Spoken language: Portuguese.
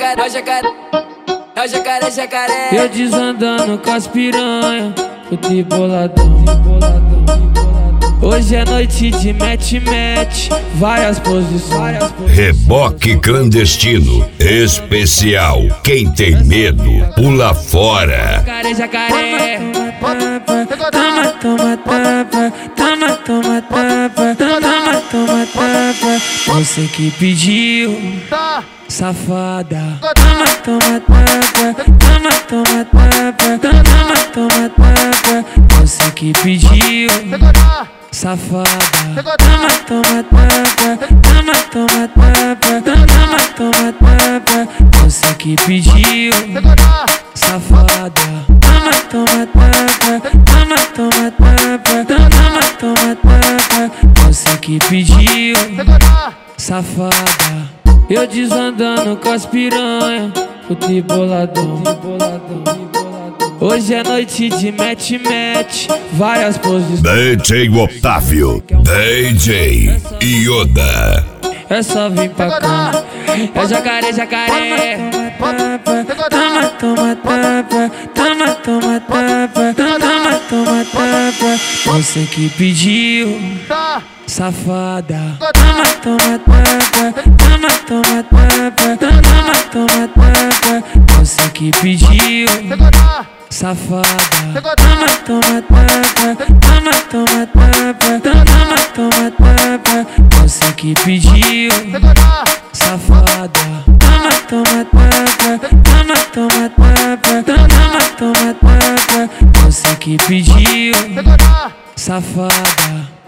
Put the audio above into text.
jacaré. Eu desandando com as piranha, fui boladão. Hoje é noite de mete, várias posições. Reboque clandestino, especial. Quem tem medo, pula fora. Jacaré. Toma tapa. Você que pediu, safada. Toma tapa. Você que pediu, safada. Toma tapa. Você que pediu, safada. Toma tapa. Você que pediu, safada. Eu desandando com as piranha, fui boladão. Hoje é noite de mete, várias posições. DJ Otávio, DJ Yoda. É só vir pra cá. É jacaré. Toma tapa. Você que pediu, safada. Toma tapa. Você que pediu, safada. Toma tapa. Você que pediu, safada. Toma tapa. Você que pediu, safada.